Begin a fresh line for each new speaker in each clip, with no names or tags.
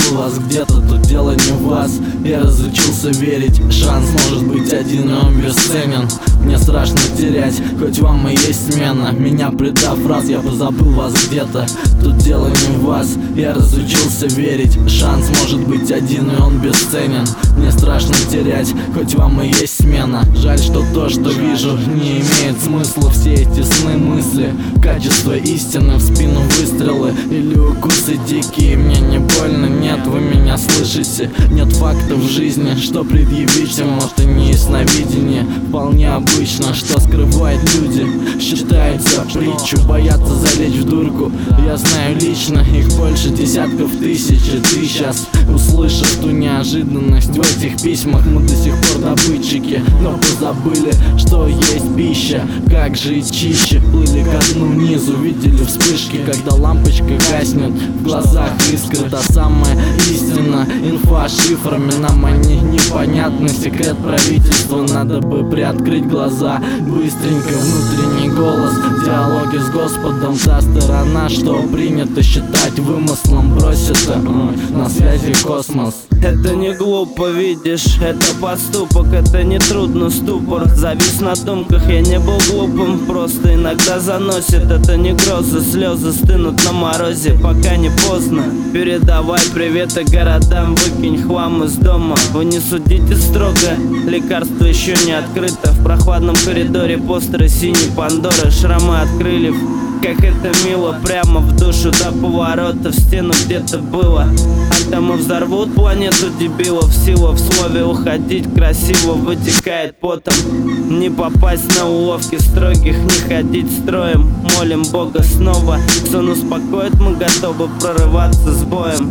позабыл вас где-то, тут дело не в вас. Я разучился верить, шанс может быть один, и он бесценен. Мне страшно терять, хоть вам и есть смена. Меня предав раз, я позабыл вас где-то, тут дело не в вас. Я разучился верить, шанс может быть один, и он бесценен. Мне страшно терять, хоть вам и есть смена. Жаль, что то, что вижу, не имеет смысла. Все эти сны, мысли, качество истины, в спину выстрелы или укусы дикие. Мне не больно, нет, вы меня слышите. Нет фактов в жизни, что предъявить всем, может и не ясновидение. Вполне обычно, что скрывают люди, считается притчу, боятся залечь в дурку. Я знаю лично, их больше десятков тысяч, и ты сейчас услышишь ту неожиданность в этих письмах. Мы до сих пор добытчики, но позабыли, что есть пища. Как жить чище, плыли ко дну низу, видели вспышки, когда лампочка гаснет, в глазах искры та самая истина. Инфа шифрами нам они непонятны, секрет правительства, надо бы приоткрыть глаза. Быстренько внутренний голос, диалоги с Господом, та сторона, что принято считать вымыслом, брось это, на связи космос.
Это не глупо, видишь, это поступок, это не трудно, ступор. Завис на думках, я не был глупым, просто иногда заносит. Это не грозы, слезы стынут на морозе, пока не поздно. Передавай приветы городам, выкинь хлам из дома. Вы не судите строго, лекарство еще не открыто. В прохладном коридоре постеры синей Пандоры, шрамы от крыльев. Как это мило, прямо в душу до поворота, в стену где-то было. А там и взорвут планету дебилов, сила в слове уходить красиво вытекает потом. Не попасть на уловки строгих, не ходить строем. Молим Бога снова, сон успокоит, мы готовы прорываться с боем.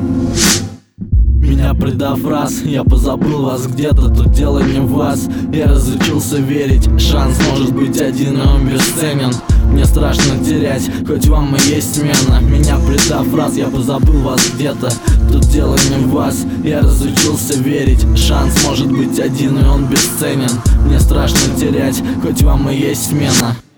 Меня предав раз, я позабыл вас где-то, тут дело не в вас. Я разучился верить, шанс может быть один, и он бесценен. Мне страшно терять, хоть вам и есть смена. Меня предав раз, я позабыл вас где-то, тут дело не в вас. Я разучился верить, шанс может быть один, и он бесценен. Мне страшно терять, хоть вам и есть смена.